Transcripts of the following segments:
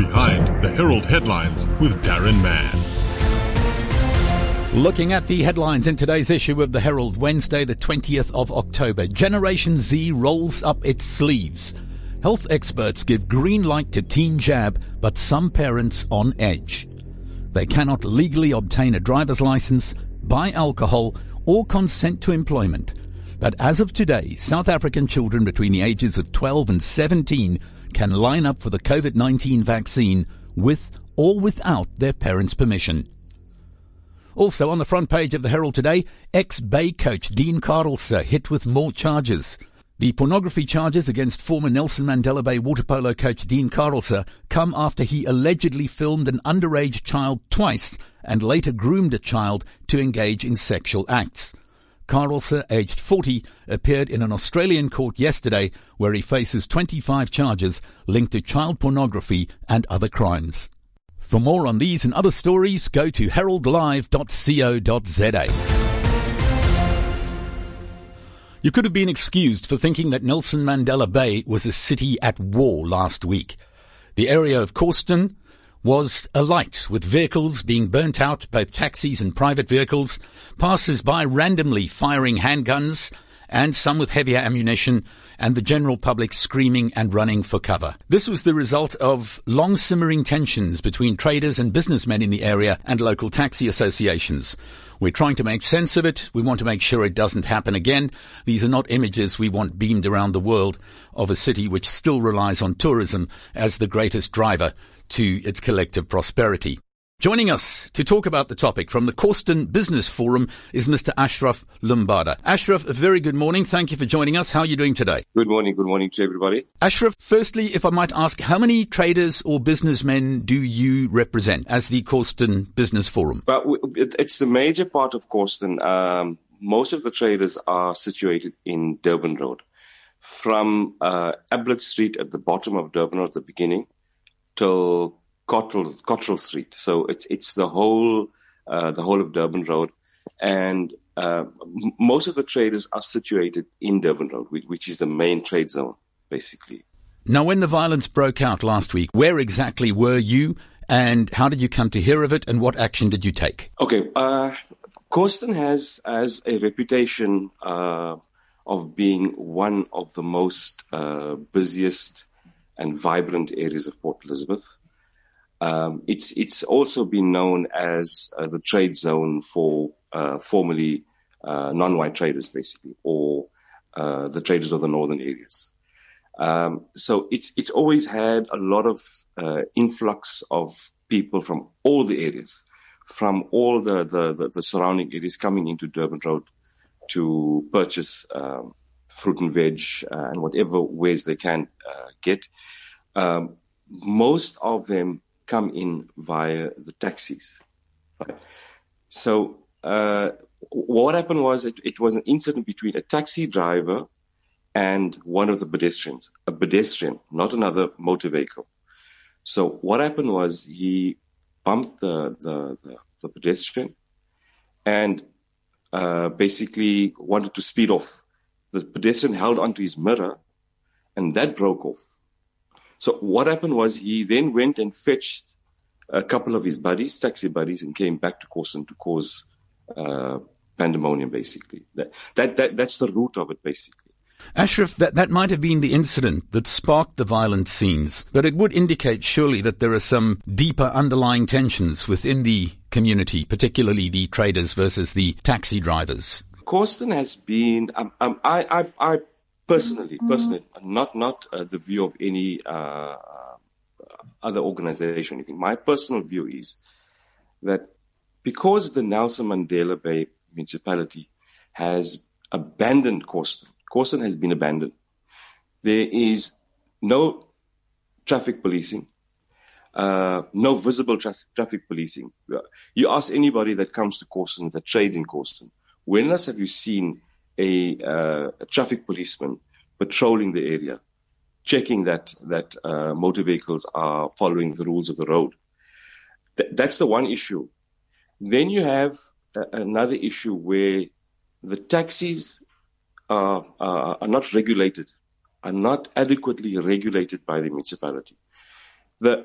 Behind the Herald headlines with Darren Mann. Looking at the headlines in today's issue of the Herald, Wednesday, the 20th of October. Generation Z rolls up its sleeves. Health experts give green light to teen jab, but some parents on edge. They cannot legally obtain a driver's license, buy alcohol, or consent to employment. But as of today, South African children between the ages of 12 and 17 can line up for the COVID-19 vaccine with or without their parents' permission. Also on the front page of the Herald today, ex-Bay coach Dean Carlse hit with more charges. The pornography charges against former Nelson Mandela Bay water polo coach Dean Carlse come after he allegedly filmed an underage child twice and later groomed a child to engage in sexual acts. Carlse, aged 40, appeared in an Australian court yesterday where he faces 25 charges linked to child pornography and other crimes. For more on these and other stories, go to heraldlive.co.za. You could have been excused for thinking that Nelson Mandela Bay was a city at war last week. The area of Corsten was alight with vehicles being burnt out, both taxis and private vehicles, passers-by randomly firing handguns, and some with heavier ammunition, and the general public screaming and running for cover. This was the result of long-simmering tensions between traders and businessmen in the area and local taxi associations. We're trying to make sense of it. We want to make sure it doesn't happen again. These are not images we want beamed around the world of a city which still relies on tourism as the greatest driver to its collective prosperity. Joining us to talk about the topic from the Corsten Business Forum is Mr. Ashraf Lumbada. Ashraf, a very good morning. Thank you for joining us. How are you doing today? Good morning. Good morning to everybody. Ashraf, firstly, if I might ask, how many traders or businessmen do you represent as the Corsten Business Forum? Well, it's the major part of Corsten. Most of the traders are situated in Durban Road. From Ablett Street at the bottom of Durban Road at the beginning till Cottrell Street. So it's the whole of Durban Road, and most of the traders are situated in Durban Road, which is the main trade zone, basically. Now, when the violence broke out last week, where exactly were you, and how did you come to hear of it, and what action did you take? Okay, Corsten has a reputation of being one of the most busiest and vibrant areas of Port Elizabeth. It's also been known as the trade zone for formerly non-white traders, basically, or the traders of the northern areas. So it's always had a lot of influx of people from all the areas, from all the surrounding areas coming into Durban Road to purchase fruit and veg and whatever ways they can get. Most of them come in via the taxis. Right? So what happened was it was an incident between a taxi driver and one of the pedestrians, a pedestrian, not another motor vehicle. So what happened was he bumped the pedestrian and basically wanted to speed off. The pedestrian held onto his mirror and that broke off. So what happened was he then went and fetched a couple of his buddies, taxi buddies, and came back to Corsten to cause pandemonium, basically. That's the root of it, basically. Ashraf, that might have been the incident that sparked the violent scenes, but it would indicate surely that there are some deeper underlying tensions within the community, particularly the traders versus the taxi drivers. Corsten has been, I personally, not the view of any other organization or anything. My personal view is that because the Nelson Mandela Bay municipality has abandoned Corsten has been abandoned. There is no traffic policing, no visible traffic policing. You ask anybody that comes to Corsten, that trades in Corsten, when last have you seen a traffic policeman patrolling the area, checking that motor vehicles are following the rules of the road? That's the one issue. Then you have another issue where the taxis are not regulated, are not adequately regulated by the municipality. The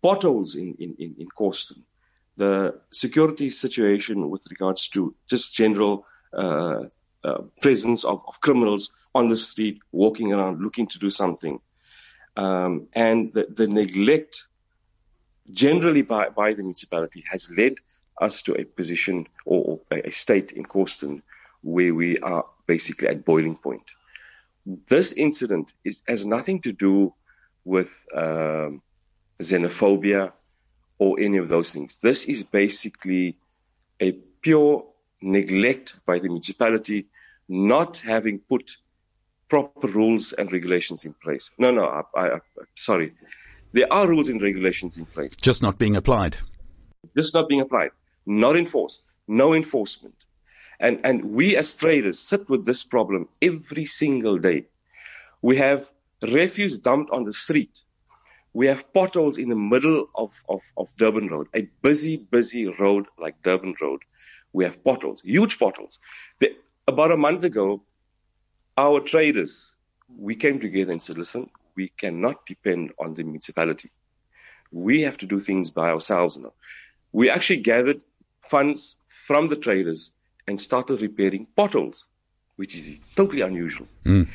potholes in Corsten, the security situation with regards to just general presence of criminals on the street, walking around, looking to do something, and the neglect generally by the municipality has led us to a position or a state in Corsten where we are basically at boiling point. This incident has nothing to do with xenophobia or any of those things. This is basically a pure neglect by the municipality, not having put proper rules and regulations in place. No, sorry. There are rules and regulations in place. Just not being applied. Just not being applied. Not enforced. No enforcement. And we as traders sit with this problem every single day. We have refuse dumped on the street. We have potholes in the middle of Durban Road, a busy road like Durban Road. We have potholes, huge potholes. About a month ago, our traders, we came together and said, listen, we cannot depend on the municipality. We have to do things by ourselves now. We actually gathered funds from the traders and started repairing potholes, which is totally unusual.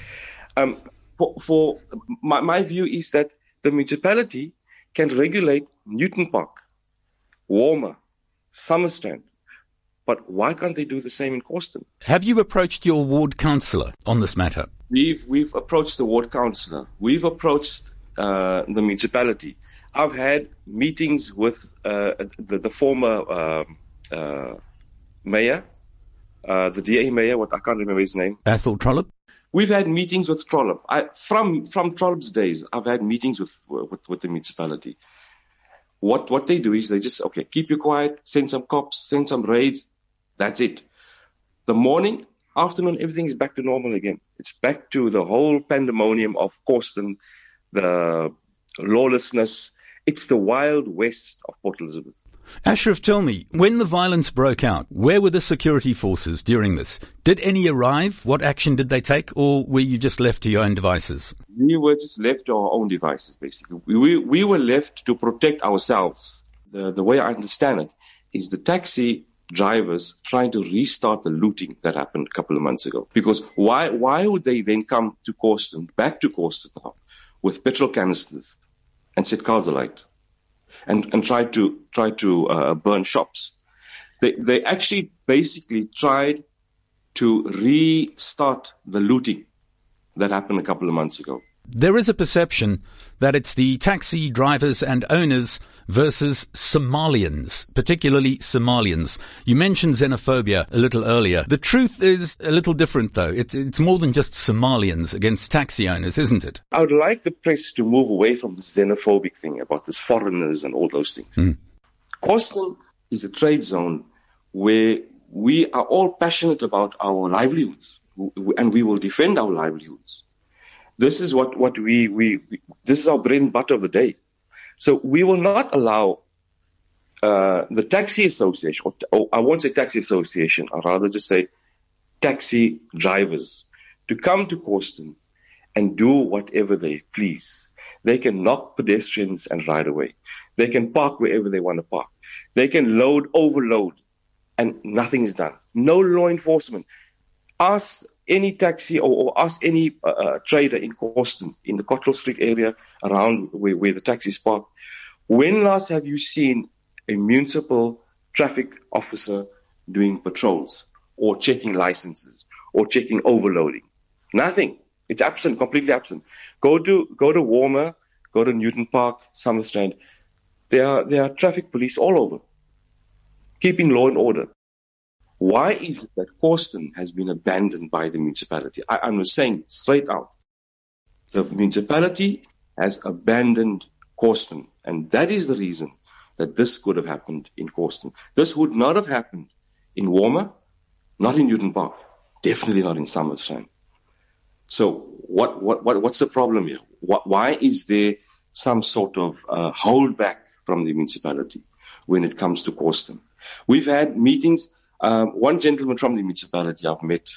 For my view is that the municipality can regulate Newton Park, Warmer, Summerstrand, but why can't they do the same in Corsten? Have you approached your ward councillor on this matter? We've approached the ward councillor. We've approached the municipality. I've had meetings with the former mayor, the DA mayor. I can't remember his name. Athol Trollip. We've had meetings with Trollip. From Trollip's days, I've had meetings with the municipality. What they do is they just, okay, keep you quiet, send some cops, send some raids. That's it. The morning, afternoon, everything is back to normal again. It's back to the whole pandemonium of Corsten, the lawlessness. It's the Wild West of Port Elizabeth. Ashraf, tell me, when the violence broke out, where were the security forces during this? Did any arrive? What action did they take? Or were you just left to your own devices? We were just left to our own devices, basically. We were left to protect ourselves. The way I understand it is the taxi drivers trying to restart the looting that happened a couple of months ago. Because why would they then come to Corsten, back to Corsten now, with petrol canisters and set cars alight and try to burn shops? They actually basically tried to restart the looting that happened a couple of months ago. There is a perception that it's the taxi drivers and owners versus Somalians, particularly Somalians. You mentioned xenophobia a little earlier. The truth is a little different, though. It's more than just Somalians against taxi owners, isn't it? I would like the press to move away from the xenophobic thing about these foreigners and all those things. Corsten is a trade zone where we are all passionate about our livelihoods, and we will defend our livelihoods. This is this is our bread and butter of the day. So we will not allow the taxi association, or I won't say taxi association, I'd rather just say taxi drivers, to come to Corsten and do whatever they please. They can knock pedestrians and ride away. They can park wherever they want to park. They can load, overload, and nothing is done. No law enforcement. Ask any taxi or ask any trader in Corsten, in the Cottrell Street area around where the taxis park. When last have you seen a municipal traffic officer doing patrols or checking licenses or checking overloading? Nothing. It's absent, completely absent. Go to Warmer, go to Newton Park, Summerstrand. There are traffic police all over, keeping law and order. Why is it that Corsten has been abandoned by the municipality? I'm saying straight out. The municipality has abandoned Corsten, and that is the reason that this could have happened in Corsten. This would not have happened in Warmer, not in Newton Park, definitely not in Summerstrand. So what's the problem here? Why is there some sort of holdback from the municipality when it comes to Corsten? We've had meetings. One gentleman from the municipality I've met,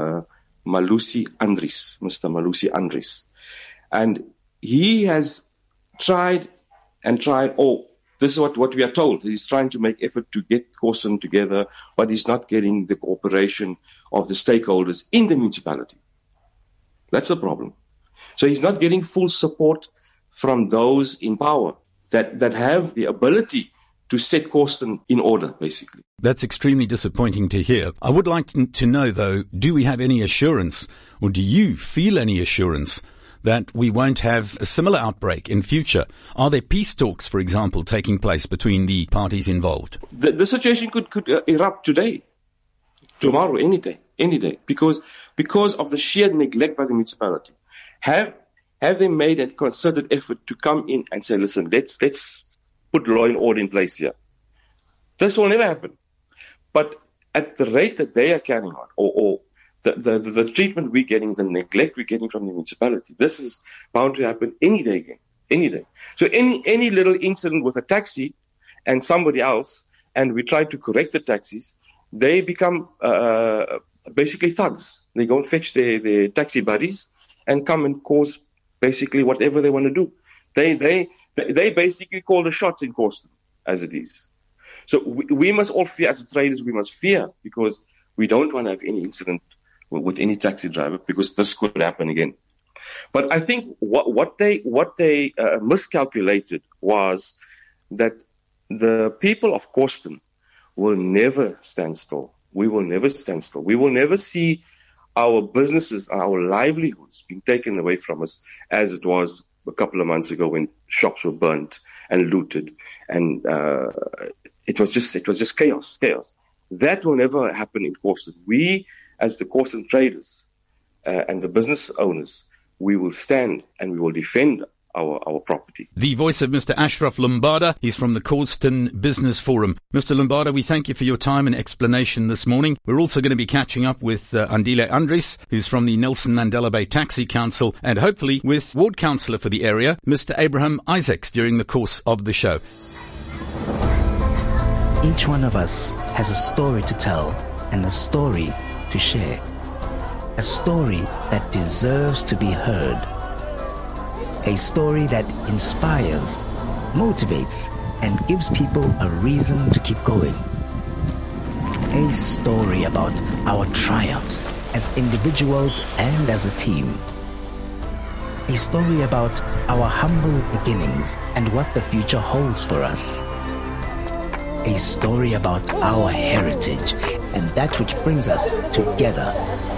Mr. Malusi Andries, and he has tried and try, this is what we are told. He's trying to make effort to get Corsten together, but he's not getting the cooperation of the stakeholders in the municipality. That's the problem. So he's not getting full support from those in power that have the ability to set Corsten in order, basically. That's extremely disappointing to hear. I would like to know, though, do we have any assurance, or do you feel any assurance that we won't have a similar outbreak in future? Are there peace talks, for example, taking place between the parties involved? The situation could erupt today, tomorrow, any day, because of the sheer neglect by the municipality. Have they made a concerted effort to come in and say, listen, let's put law and order in place here? This will never happen. But at the rate that they are carrying on, or the treatment we're getting, the neglect we're getting from the municipality, this is bound to happen any day again, any day. So any little incident with a taxi and somebody else, and we try to correct the taxis, they become basically thugs. They go and fetch their taxi buddies and come and cause basically whatever they want to do. They basically call the shots in Corsten, as it is. So we must all fear, as traders, we must fear, because we don't want to have any incident with any taxi driver, because this could happen again. But I think what they miscalculated was that the people of Corsten will never stand still. We will never stand still. We will never see our businesses and our livelihoods being taken away from us, as it was a couple of months ago when shops were burnt and looted, and it was just chaos. That will never happen in Corsten. We, as the Corsten traders and the business owners, we will stand and we will defend our property. The voice of Mr. Ashraf Lumbada. He's from the Corsten Business Forum. Mr. Lumbada, we thank you for your time and explanation this morning. We're also going to be catching up with Andile Andries, who's from the Nelson Mandela Bay Taxi Council, and hopefully with Ward Councillor for the area, Mr. Abraham Isaacs, during the course of the show. Each one of us has a story to tell and a story to share. A story that deserves to be heard. A story that inspires, motivates, and gives people a reason to keep going. A story about our triumphs as individuals and as a team. A story about our humble beginnings and what the future holds for us. A story about our heritage and that which brings us together.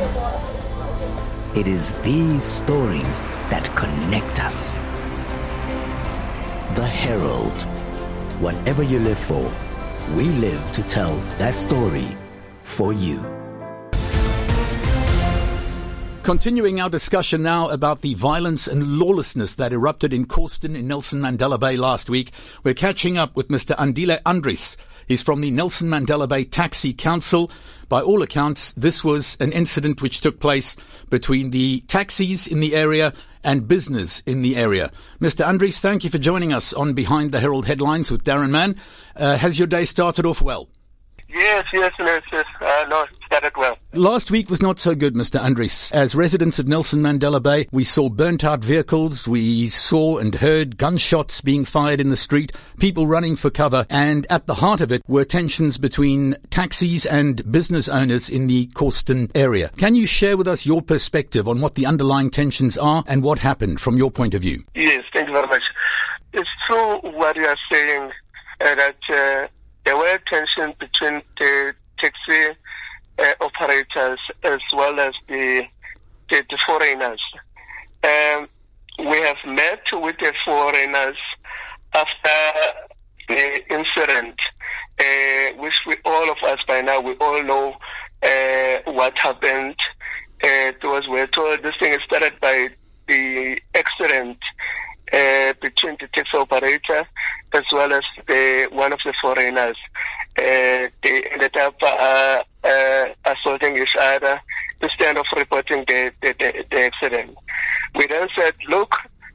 It is these stories that connect us. The Herald. Whatever you live for, we live to tell that story for you. Continuing our discussion now about the violence and lawlessness that erupted in Corsten in Nelson Mandela Bay last week, we're catching up with Mr. Andile Andries. He's from the Nelson Mandela Bay Taxi Council. By all accounts, this was an incident which took place between the taxis in the area and business in the area. Mr. Andries, thank you for joining us on Behind the Herald Headlines with Darren Mann. Has your day started off well? Yes. No, it started well. Last week was not so good, Mr. Andries. As residents of Nelson Mandela Bay, we saw burnt-out vehicles, we saw and heard gunshots being fired in the street, people running for cover, and at the heart of it were tensions between taxis and business owners in the Corsten area. Can you share with us your perspective on what the underlying tensions are and what happened from your point of view? Yes, thank you very much. It's true what you are saying, that there were tensions between the taxi operators as well as the foreigners. We have met with the foreigners after the incident, which all of us by now, we all know what happened. We're told this thing started by the accident between the taxi operator as well as one of the foreigners. They ended up assaulting each other instead of reporting the accident. We then said, look,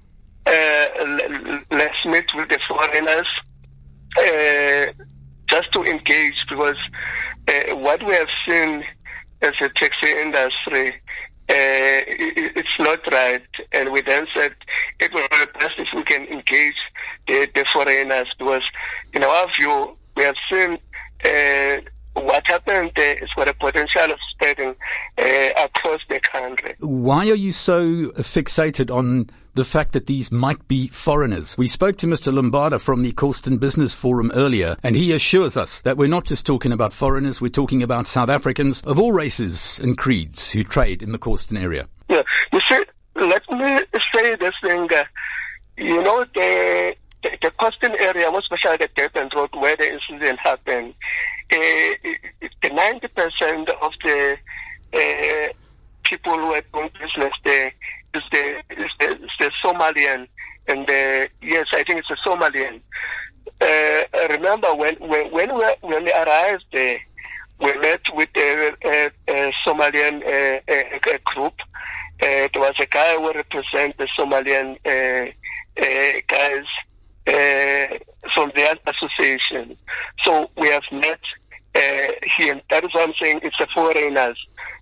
let's meet with the foreigners just to engage, because what we have seen as a taxi industry, it's not right. And we then said it will be best if we can engage the foreigners, because in our view, we have seen what happened there is got a potential of spreading across the country. Why are you so fixated on the fact that these might be foreigners? We spoke to Mr. Lombardo from the Corsten Business Forum earlier, and he assures us that we're not just talking about foreigners, we're talking about South Africans of all races and creeds who trade in the Corsten area. Yeah, you see, let me say this thing. You know, the Corsten area, most especially the Durban Road where the incident happened, the 90% of the people who are doing business there is the Somalian, and yes, I think it's a Somalian. Remember when we arrived there, we met with a Somalian group. There was a guy who represents the Somalian guys from the association. So we have met him. That is what I'm saying. It's the foreigners.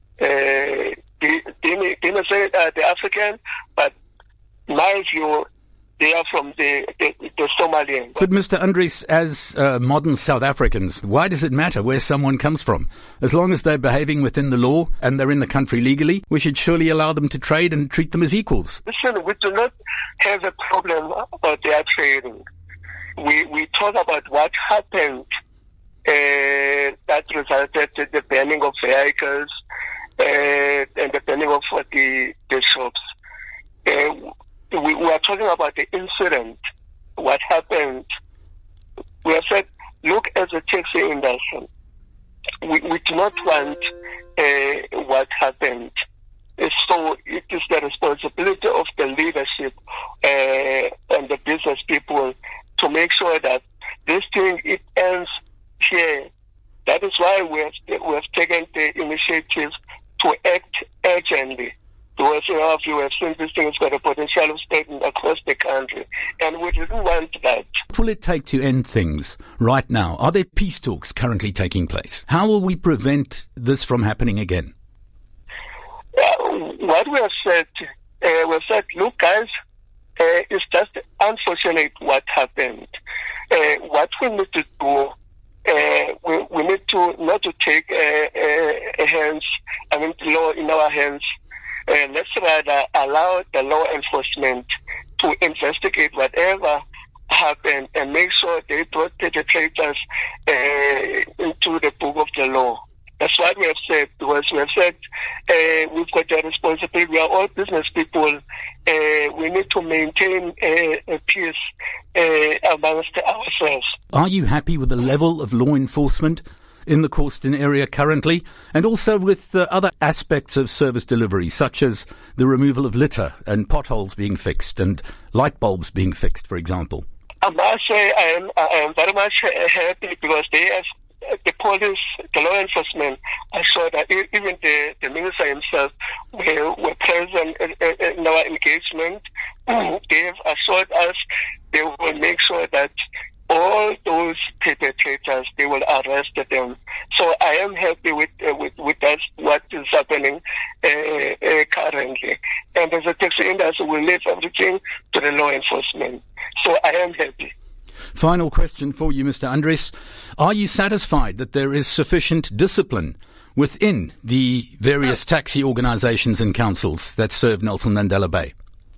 They may say the African, but in my view, they are from the Somalian. But Mr. Andries, as modern South Africans, why does it matter where someone comes from? As long as they're behaving within the law and they're in the country legally, we should surely allow them to trade and treat them as equals. Listen, we do not have a problem about their trading. We talk about what happened that resulted in the banning of vehicles and the banning of the shops. We are talking about the incident, what happened. We have said, look at the taxi industry. We do not want what happened. So it is the responsibility of the leadership and the business people to make sure that this thing, it ends here. That is why we have taken the initiative to act urgently. Because in our view, we have seen this thing has got a potential of spreading across the country, and we didn't want that. What will it take to end things right now? Are there peace talks currently taking place? How will we prevent this from happening again? What we have said, look guys, it's just unfortunate what happened. What we need to do, we need to not to take the law in our hands. Let's rather allow the law enforcement to investigate whatever happened and make sure they brought the perpetrators into the book of the law. That's what we have said, because we have said we've got a responsibility. We are all business people. We need to maintain a peace amongst ourselves. Are you happy with the level of law enforcement in the Corsten area currently, and also with other aspects of service delivery, such as the removal of litter and potholes being fixed and light bulbs being fixed, for example? I must say I am very much happy, because they have the police, the law enforcement. I saw that even the minister himself were present in our engagement. They have assured us they will make sure that all those perpetrators, they will arrest them. So I am happy with that, what is happening currently. And as a taxi industry, we leave everything to the law enforcement. So I am happy. Final question for you, Mr. Andries. Are you satisfied that there is sufficient discipline within the various taxi organizations and councils that serve Nelson Mandela Bay?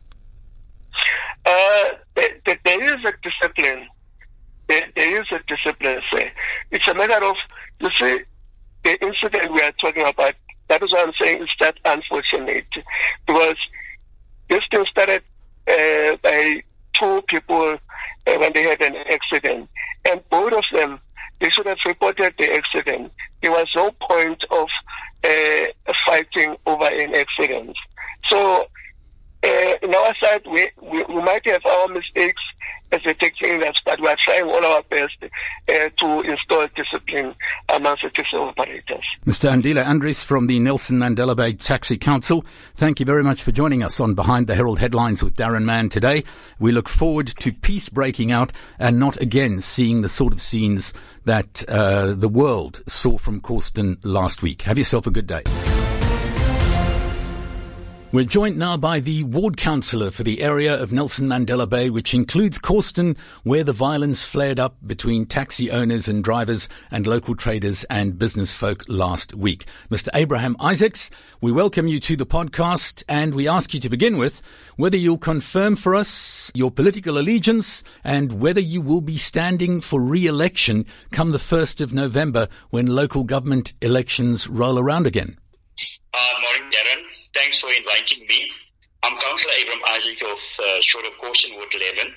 There is a discipline. There is a discipline, say. It's a matter of, you see, the incident we are talking about, that is what I'm saying, is that unfortunate. Because this thing started by two people when they had an accident. And both of them, they should have reported the accident. There was no point of fighting over an accident. So, on our side, we might have our mistakes as a taxi industry, but we are trying all our best to install discipline amongst the taxi operators. Mr. Andile Andries from the Nelson Mandela Bay Taxi Council, thank you very much for joining us on Behind the Herald Headlines with Darren Mann today. We look forward to peace breaking out and not again seeing the sort of scenes that the world saw from Corsten last week. Have yourself a good day. We're joined now by the ward councillor for the area of Nelson Mandela Bay, which includes Cawston, where the violence flared up between taxi owners and drivers and local traders and business folk last week. Mr. Abraham Isaacs, we welcome you to the podcast, and we ask you to begin with whether you'll confirm for us your political allegiance and whether you will be standing for re-election come the 1st of November when local government elections roll around again. Morning, Darren. Thanks for inviting me. I'm Councillor Abraham Isaac of Short of Cawston, Ward 11.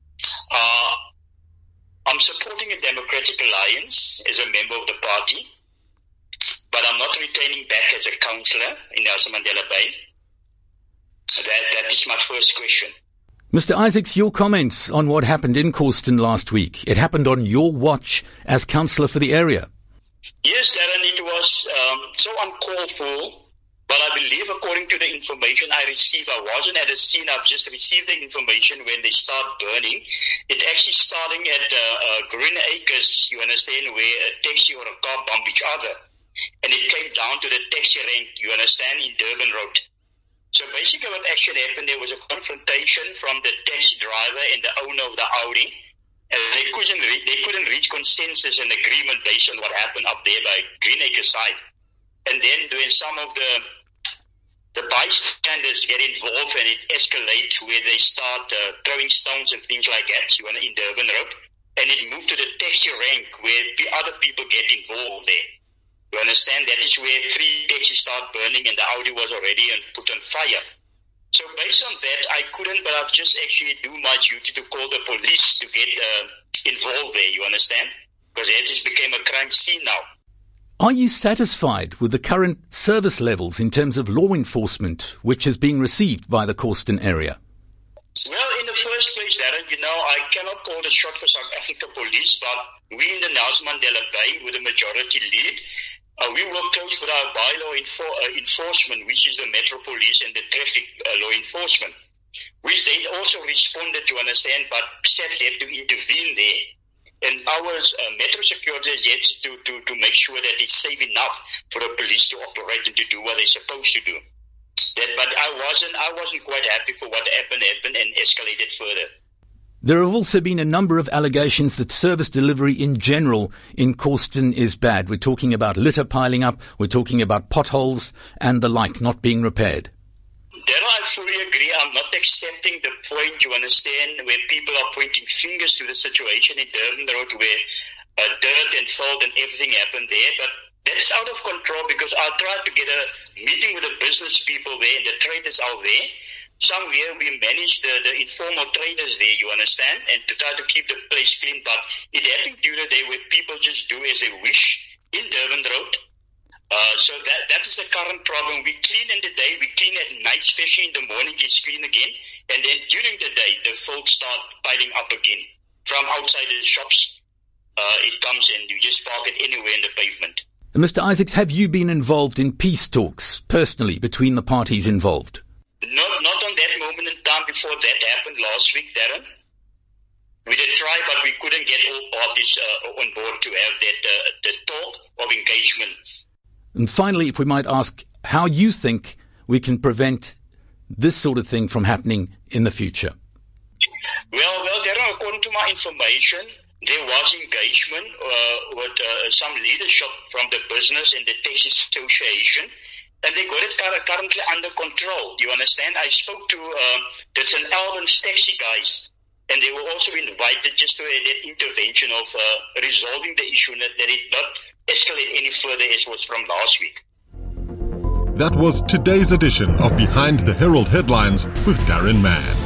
I'm supporting a Democratic Alliance as a member of the party, but I'm not returning back as a councillor in Nelson Mandela Bay. So that is my first question. Mr. Isaacs, your comments on what happened in Cawston last week. It happened on your watch as councillor for the area. Yes, Darren, it was so uncalled for. But I believe, according to the information I received, I wasn't at the scene. I've just received the information when they start burning. It actually starting at Green Acres, you understand, where a taxi or a car bump each other. And it came down to the taxi rank, you understand, in Durban Road. So basically what actually happened, there was a confrontation from the taxi driver and the owner of the Audi. And they couldn't reach consensus and agreement based on what happened up there by Green Acres side. And then when some of the bystanders get involved and it escalates where they start throwing stones and things like that, in Durban Road, and it moved to the taxi rank where the other people get involved there. You understand? That is where 3 taxis start burning and the Audi was already put on fire. So based on that, I couldn't, but I've just actually do my duty to call the police to get involved there, you understand? Because it just became a crime scene now. Are you satisfied with the current service levels in terms of law enforcement, which is being received by the Cawston area? Well, in the first place, Darren, I cannot call the shot for South Africa Police, but we in the Nelson Mandela Bay, with the majority lead, we work close with our bylaw enforcement, which is the Metro Police and the traffic law enforcement, which they also responded to understand, but sadly had to intervene there. And our Metro security is yet to make sure that it's safe enough for the police to operate and to do what they're supposed to do. But I wasn't quite happy for what happened and escalated further. There have also been a number of allegations that service delivery in general in Cawston is bad. We're talking about litter piling up, we're talking about potholes and the like not being repaired. There I fully agree. I'm not accepting the point, you understand, where people are pointing fingers to the situation in Durban Road where dirt and filth and everything happened there. But that's out of control because I tried to get a meeting with the business people there and the traders out there. Somewhere we managed the informal traders there, you understand, and to try to keep the place clean. But it happened during the day where people just do as they wish in Durban Road. So that is the current problem. We clean in the day, we clean at night, especially in the morning, it's clean again. And then during the day, the folks start piling up again. From outside the shops, it comes and you just park it anywhere in the pavement. Mr. Isaacs, have you been involved in peace talks, personally, between the parties involved? Not on that moment in time before that happened last week, Darren. We did try, but we couldn't get all parties on board to have that the talk of engagement. And finally, if we might ask how you think we can prevent this sort of thing from happening in the future. Well, Darren, according to my information, there was engagement with some leadership from the business and the taxi association, and they got it currently under control. You understand? I spoke to the St. Albans taxi guys, and they were also invited just to that intervention of resolving the issue, that it not escalate any further as was from last week. That was today's edition of Behind the Herald Headlines with Darren Mann.